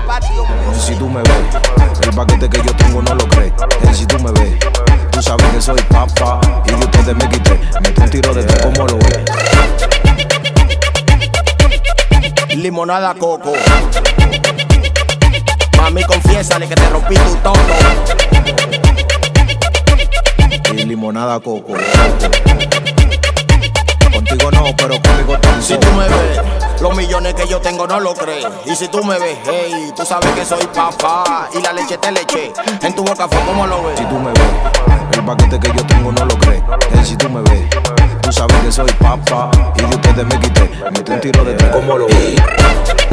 Si tú me ves, el paquete que yo tengo no lo crees. Si tú me ves, tú sabes que soy papá y de ustedes me quité. Metí un tiro de tres, ¿cómo lo ves? Limonada coco. Mami, confiésale que te rompí tu toto. Y limonada coco. Contigo no, pero conmigo tampoco. Si tú me ves, los millones que yo tengo no lo crees. Y si tú me ves, hey, tú sabes que soy papá y la leche te leche. En tu boca fue como lo ves. Si tú me ves, el paquete que yo tengo no lo crees. Si tú me ves, tú sabes que soy papá y de ustedes me quité. Metí un tiro de tres, ¿cómo lo ves?